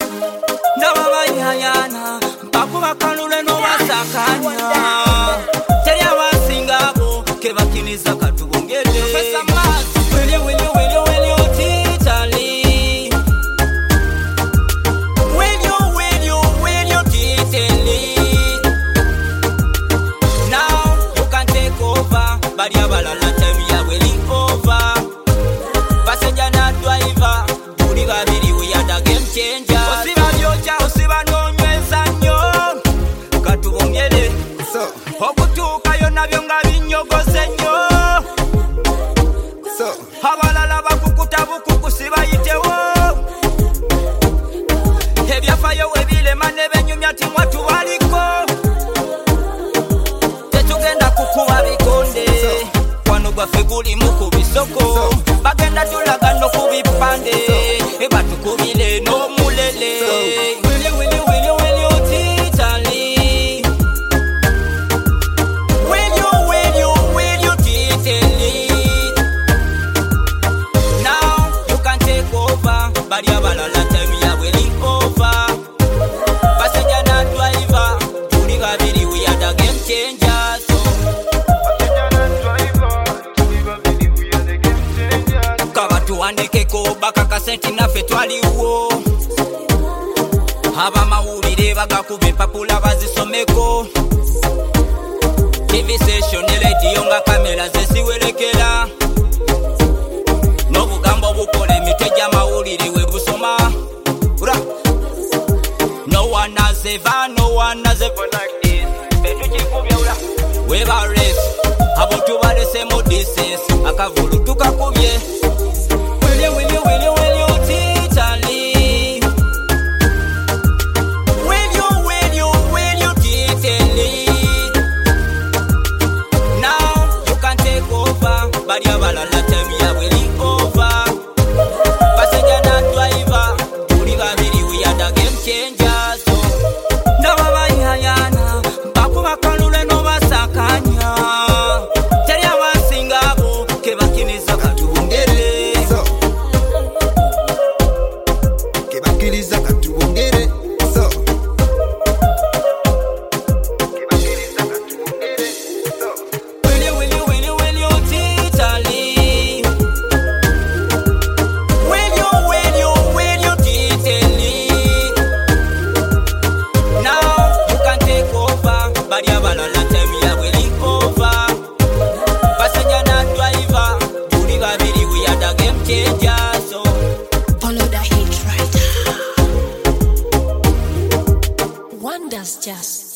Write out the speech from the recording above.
ndababa yayana bakuba kanule no basakanya teri abasingabo ke bakiniza katubongede Professor Max will you titally will you titally now you can take over bali abalala time ya will over passenger na driver buli babiri we are the game changer osiba byoja osiba nonyweza nnyo katubongede so okutuuka yonna byo nga binyogoze nnyo so abalala bakukuta bukuku sibayitewo ebyafayo webilema ne benyumya timwa tubaliko tetugenda kukuba bikonde wano gwaffe guli mu ku bisoko bagenda tulaga no ku bipande batukubile n'omulele will you titally will you titally now you can take over bali abalala time ya will over passenger na driver tuli babiri we are the game changers tuwandekeko bakakasenti naffe twaliwo abamawulire bagakuba empapula bazisomeko TV station ne radio nga kamera zesiwerekera n'obugambo bukola emitwe gy'amawulire we busoma no one has ever like this betukikubya ula webares abo tubalese mu distance akavulu tukakubye will you titally will you titally now you can take over bali abalala time ya will over passenger na driver tuli babiri we are the game changers ndababa yayana bakuba kanule no basakanya teri abasingabo ke bakiniza katubongere Wonders just